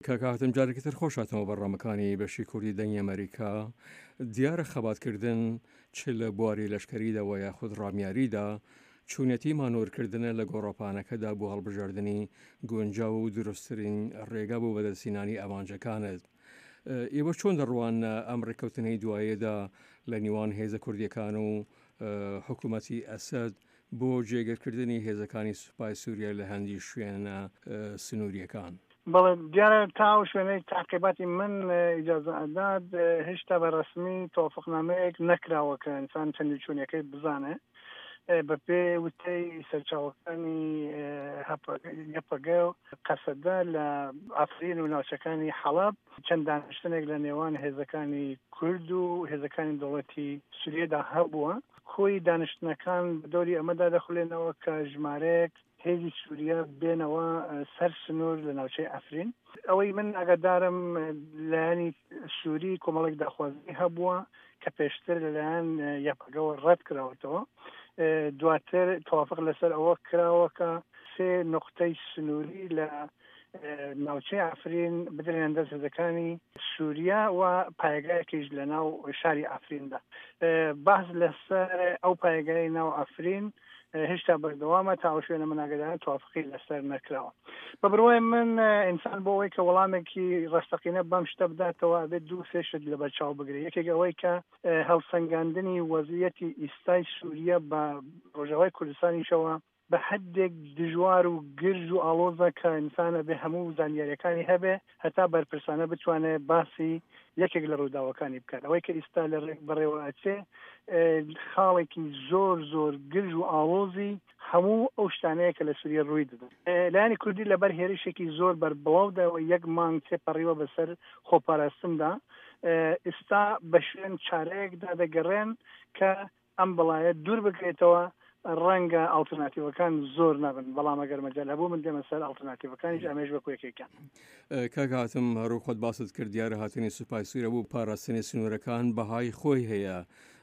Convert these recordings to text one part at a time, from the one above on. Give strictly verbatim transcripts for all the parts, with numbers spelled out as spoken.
کاکاتم جارێکتر خۆشاتەوە بەڕامەکانی بەشی کوردی دەنگی ئەمریکا دیارە خەباتکردن چ لە بواری لەشکریدا و یاخود ڕامیاریدا چوونەتی مانۆرکردنە لە گۆڕەپانەکەدا بۆ هەڵبژاردننی گونجاو و دروستترین ڕێگا بۆ بەدەستێنانی ئامانجەکانت. ئێوە چۆن دەڕوان ئەم ڕێککەوتنەی دوایەدا لە نیوان هێزە کوردیەکان و حکوومەتی ئەسەد بۆ جێگەرکردنی هێزەکانی سوپای سووریا لە هەندی شوێنە سنووریەکان؟ بەڵێ دیارە تا شوێنەی تاقیباتی من ئیجازە ئەدات هێشتا بە ڕسمی تۆفقنامەیەک نەکراوە کە ئینسان چەندی چوونیەکەی بزانێ بە پێ وتەی سەرچاوەکانی یەپەگە و قەسەدە لە ئافرین و ناوچەکانی حەڵەب چەند دانیشتنێک لە نێوان هێزەکانی کورد و هێزەکانی دەوڵەتی سووریەدا هەبووە. خۆی دانیشتنەکان بەدۆری ئەمەدا دەخولێنەوە کە ژمارەیەک هێزی سووریا بێنەوە سەر سنوور لە ناوچەی ئەفرین. ئەوەی من ئەگەدارم لایەنی سووری کۆمەڵێک داخوازی هەبووە کە پێشتر لەلایەن یەپەگەوە ڕەت کراوەتەوە. دواتر تەوافق لەسەر ئەوە کراوە کە سێ نقطەی سنووری لە ناوچەی ئەفرین بدرێن دەست هێزەکانی سووریا و پایگایەکیش لە ناو شاری ئەفریندا. باس لەسەر ئەو پایگای ناو ئەفرین هێشتا بەردەوامە تا شوێنە من ئاگادارم تەوافقی لەسەر نەکراوە. بە بڕوای من ئینسان بۆ ئەوەی کە وەڵامێکی ڕاستەقینە بەم شتە بداتەوە ئەبێت دوو سێ شت لە بەرچاو بگرێت. یەکێک ئەوەی کە هەڵسەنگاندنی وەزعیەتی ئیستای سووریا بە ڕۆژاوای کوردستانیشەوە بە حدێک دژوار و گرژ و ئاڵۆزە کە ئینسانە بێ هەموو زانیاریەکانی هەبێ هەتا بەرپرسانە بتوانێت باسی یەکێک لە ڕووداوەکانی بکات. ئەوەی کە ئیستا لە ڕێک بەڕێوە ئەچێ خاڵێکی زۆر زۆر گرژ و ئاڵۆزی هەموو ئەو شتانەیە کە لە سووریا ڕووی دەدەن. لایەنی کوردی لەبەر هێرشێکی زۆر بەربڵاودەوە یەک مانگ تێپەڕیوە بەسەر خۆپاراستندا ئێستا بە شوێن چارەیەکدا دەگەڕێن کە ئەم بەڵایە دوور بکرێتەوە ڕەنگە ئالتەرناتیڤەکان زۆر نەبن، بەڵام ئەگەر مەجال هەبوو من دێمە سەر ئالتەرناتیڤەکانیش ئەمێش بە کوێکێکیان. کاکاتم هەروو خۆت باست کرد دیارە هاتنی سوپای سووریا بوو پاراستنی سنوورەکان بەهای خۆی هەیە.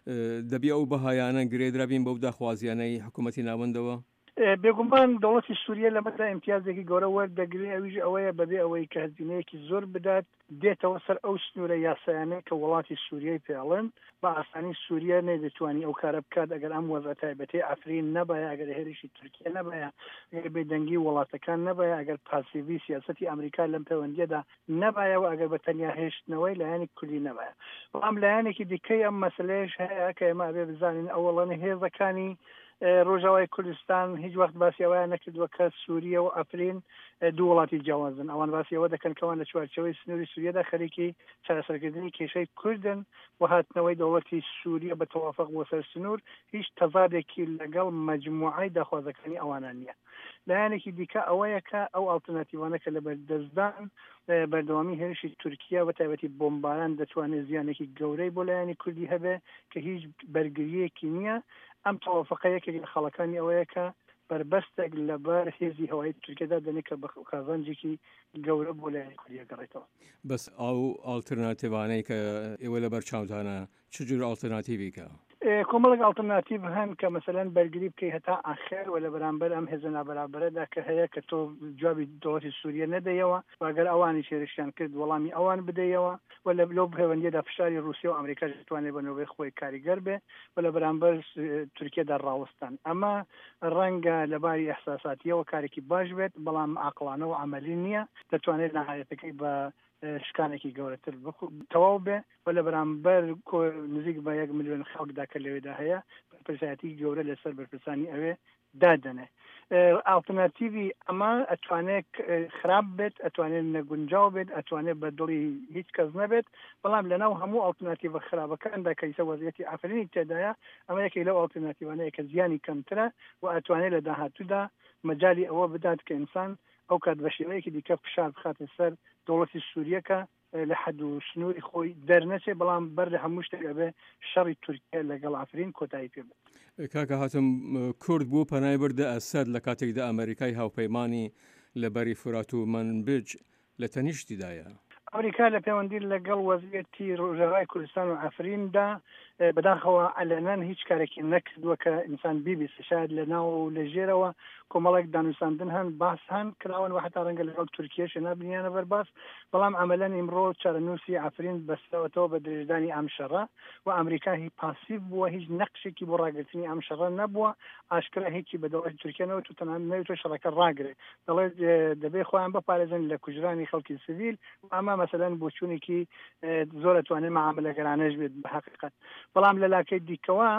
دەبی ئەو بەهایانە گرێدرابین بەو داخوازیانەی حکوومەتی ناوەندەوە؟ بێگومان دەوڵەتی سووریا لەمەدا ئیمتیازێکی گەورە وەردەگرێت. ئەویش ئەوەیە بەبێ ئەوەی کە هەزینەیەکی زۆر بدات دێتەوە سەر ئەو سنوورە یاسایانەیە کە وڵاتی سووریای پێڵێن بە ئاسانی سووریا نەیدەتوانی ئەو کارە بکات ئەگەر ئەم وەزعە تایبەتەی ئەفرین نەبایە، ئەگەر هێرشی تورکیا نەبایە، ئەگەر بێدەنگی وڵاتەکان نەبایە، ئەگەر پاسیڤی سیاسەتی ئەمریکا لەم پەیوەندیەدا نەبایە و ئەگەر بە تەنیا هێشتنەوەی لایەنی کوردی نەبایە. بەڵام لایەنێکی دیکەی ئەم مەسلەیەش هەیە کە ئێمە ئەبێ بزانین ئەوڵەنە هێزەکانی ڕۆژاوای کوردستان هیچ وەخت باسی ئەوەیان نەکردووە کە سووریا و ئەفرین دوو وڵاتی جیاوازن. ئەوان باسی ئەوە دەکەن کەوان لە چوارچەوەی سنووری سووریادا خەریکی چارەسەرکردنی کێشەی کوردن و هاتنەوەی دەوڵەتی سووریا بە تەوافق بۆ سەر سنوور هیچ تەزادێکی لەگەڵ مەجموعەی داخوازەکانی ئەوانە نییە. لایەنێکی دیکە ئەوەیە کە ئەو ئالتەرناتیڤانە کە لە بەردەستدان بەردەوامی هێرشی تورکیا و تایبەتی بۆمباران دەتوانێت زیانێکی گەورەی بۆ لایەنی کوردی هەبێ کە هیچ بەرگریەکی نییە. ئەم تەوافقە یەکێک لە خەڵەکانی ئەوەیە کە بربەستێک لەبەر هێزی هەوایی تورکیادا دەنێت کە بە کازانجێکی گەورە بۆ لایەنی کوردی گەڕێتەوە. بەس ئەو ئالتەرناتیڤانەی کە ئێوە لەبەر چاوتانە چ جور ئالتەرناتیڤیکە؟ کۆمەڵێک ئالتەرناتیڤ هەن کە مەسەلەن بەرگری بکەی هەتا ئاخر و لە بەرامبەر ئەم هێزە نابەرابەرەدا کە هەیە کە تۆ جوابی دەوڵەتی سووریا نەدەیەوە و ئەگەر ئەوانی شێرشیان کرد وەڵامی ئەوان بدەیەوە و لە لەو پەیوەندیدا فشاری رووسیا و ئەمریکا دەتوانێت بەنەوەی خۆی کاریگەر بێ و لە بەرامبەر تورکیادا ڕاوەستان. ئەمە ڕەنگە لەباری ئەحساساتیەوە کارێکی باش بێت بەڵام عاقڵانە و عەمەلی نییە، دەتوانێت نەهایەتەکەی بە شکانێکی گەورەتر تەواو بێ و لە بەرامبەر نزیک بە یەک ملیۆن خەڵکدا کە لەوێدا هەیە بەرپرسایەتی گەورە لەسەر بەرپرسانی ئەوێ دادەنێ. ئالتەرناتیڤی ئەمە ئەتوانێت خراپ بێت، ئەتوانێت نەگونجاو بێت، ئەتوانێت بە دڵی هیچ کەس نەبێت، بەڵام لەناو هەموو ئالتەرناتیڤە خراپەکاندا کە ئیسە وەزعیەتی ئەفرینی تێدایە ئەمە یەکێک لەو ئالتەرناتیڤانەیە کە زیانی کەمترە و ئەتوانێت لە داهاتوودا مەجالی ئەوە بدات کە ئینسان ئەو کات بە شێوەیەکی دیکە فشار بخاتە سەر دەوڵەتی سووریەکە لە حەد و سنووری خۆی دەرنەچێ، بەڵام بەر لە هەموو شتێک ئەبێ شەڕی تورکیا لەگەڵ ئەفرین کۆتایی پێ بێت. کاکە هاتم کورد بوو پەنای بردە ئەسەد لە کاتێکدا ئەمریکای هاوپەیمانی لە بەری فورات و منبج لە تەنیشتیدایە. ئەمریکا لە پەیوەندی لەگەڵ وەزیەتی ڕۆژاوای کوردستان و ئەفریندا بەداخەوە ئەلەنەن هیچ کارێکی نەکردووە کە ئینسان بیبیست شاید لە ناو و لە ژێرەوە کۆمەڵێک دانووساندن هەن باس هەن کراون و حتا ڕەنگە لەگەڵ تورکیەش نابنیانە بەرباس بەڵام ئەمەلەن ئیمڕۆ چارەنووسی ئەفرین بەستەوەتەوە بە درێژدانی ئەم شەڕە و ئەمریکا هی پاسیڤ بووە هیچ نەقشێکی بۆ ڕاگررتنی ئەم شەڕە نەبووە ئاشکرا هیچی بە دەوڵەتی تورکیەنەوە تو تەنها نەوێتۆ شەڕەکە ڕاگرێت دەڵێت دەبێ خۆیان بپارێزن لە کوژرانی خەڵکی سیڤیل ئەمە مەسەلەن بۆچوونێکی زۆر ئەتوانێت مەعاملەگەرانەش بێت بە حەقیقەت بەڵام لە لاکەی دیکەوە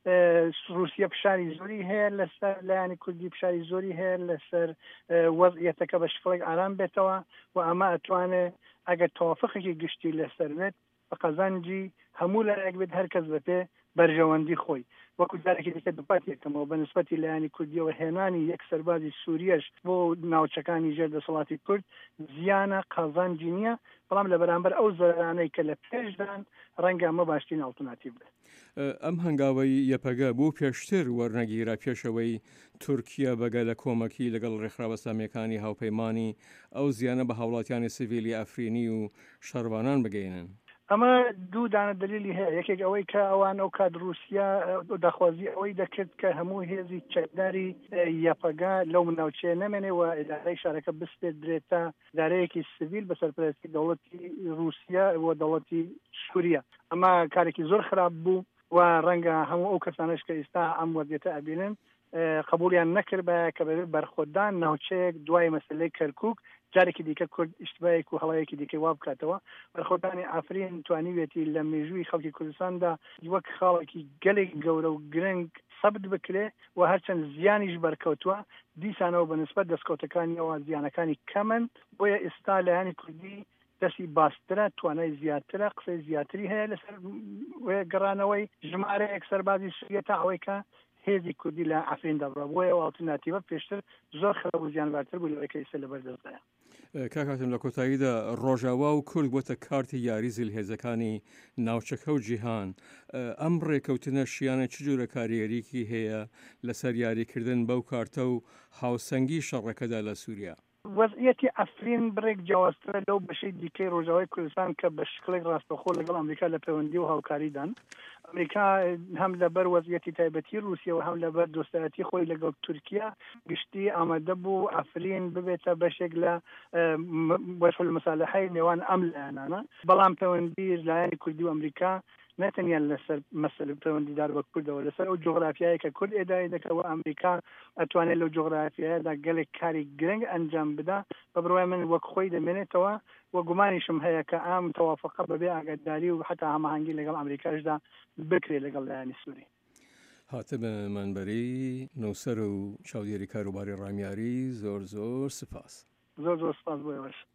رووسیا پشاری زۆری هەیە لەسەر لایانی کوردی پشاری زۆری هەیە لەسەر وەزعیەتەکە بە شفڵێک ئارام بێتەوە و ئەمە ئەتوانێت ئەگەر تەوافقێکی گشتی لەسەر بێت بە قەزانجی هەموو لایەک بێت هەرکەس بەپێ بەرژەوەندی خۆی وەکو جارێکی دیکە دووپات یەکەمەوە بە نسبەتی لایانی کوردیەوە هێنانی یەک سەربازی سووریەش بۆ ناوچەکانی ژێر دەسەڵاتی کورد زیانە قازانجی نییە بەڵام لە بەرامبەر ئەو زۆرانەی کە لە پێشدان ڕەنگە ئەمە باشترین ئاڵتەرناتیڤ بێت. ئەم هەنگاوەی یەپەگە بوو پێشتر وەرنەگیرا پێشەوەی تورکیا بەگە لە کۆمەکی لەگەڵ ڕێکخراوە سامیەکانی هاوپەیمانی ئەو زیانە بە هاوڵاتیانی سیڤیلی ئەفرینی و شەڕوانان بگەینن. ئەمە دوو دانە دلیلی هەیە یەکێک ئەوەی کە ئەوان ئەو کات رووسیا داخوازی ئەوەی دەکرد کە هەموو هێزی چەکداری یەپەگا لەو ناوچەیە نەمێنێ و ئیدارەی شارەکە بستێت درێتە دارەیەکی سیڤیل بە سەرپەرستی دەوڵەتی رووسیا و دەوڵەتی سووریا ئەمە کارێکی زۆر خراپ بوو و ڕەنگە هەموو ئەو کەسانش کە ئێستا ئەم وەزیەتە ئەبینن قبولیان نەکرد بە کە بەبێت بەرخۆدان ناوچەیەک دوای مەسلەی کەرکووک جارێکی دیکە کورد ئیشتبایەک و هەڵەیەکی دیکە وا بکاتەوە بەرخۆدانی ئافرین توانیوێتی لە مێژووی خەڵکی کوردستاندا وەک خاڵێکی گەلێک گەورە و گرنگ سەبت بکرێ و هەرچەند زیانیش بەرکەوتووە دیسانەوە بە نسبەت دەستکەوتەکانیەوە زیانەکانی کەمن بۆیە ئێستا لایانی کوردی دەستی باسترە توانای زیاترە قسەی زیاتری هەیە لەسەر گەڕانەوەی ژمارەیەک سەربازی سووریە تا ئەوەی کە هێزی کوردی لە ئەفریندا بڕە بۆیە ئەو ئاڵتەرناتیڤە پێشتر زۆر خراپ و زیانبارتر بوو لەوەی کە ئێستا لەبەردەستدایە. کاکاتم لە کۆتاییدا ڕۆژاوا و کورد بۆتە کارتی یاری زیلهێزەکانی ناوچەکە و جیهان ئەم ڕێکەوتنە شیانە چ جۆرە کاریگەریەکی هەیە لەسەر یاریکردن بەو کارتە و هاوسەنگی شەڕەکەدا لە سووریا؟ وەزعیەتی ئەفرین بڕێک جیاوازترە لەو بەشەی دیکەی ڕۆژاوای کوردستان کە بە شکلێک ڕاستەخۆ لەگەڵ ئەمریکا لە پەیوەندی و هاوکاریدان ئەمریکا هەم لەبەر وەزعیەتی تایبەتی رووسیا و هەم لەبەر دۆستایەتی خۆی لەگەڵ تورکیا گشتی ئامادە بوو ئەفرین ببێتە بەشێک لە بەشە المەسالحەی نێوان ئەم لایەنانە بەڵام پەیوەندی لایەنی کوردی و ئەمریکا نەتەنیا لەسەر مەسەلە پەیوەندیدار بە کوردەوە لەسەر ئەو جۆغرافیایی کە کورد ئێدای دەکەوە ئەمریکا ئەتوانێت لەو جۆغرافیایەدا گەلێک کاری گرنگ ئەنجام بدا بە بڕوای من وەک خۆی دەمێنێتەوە و گومانیشم هەیە کە ئەم تەوافقە بەبێ ئاگاداری و حتا هەماهەنگی لەگەڵ ئەمریکاشدا بکرێت لەگەڵ لایەنی سووری. هاتبە منبەری نووسەر و چاودێری کاروباری ڕامیاری زۆر زۆر سپاس. زۆر زۆر سپاس بۆ ئێوەش.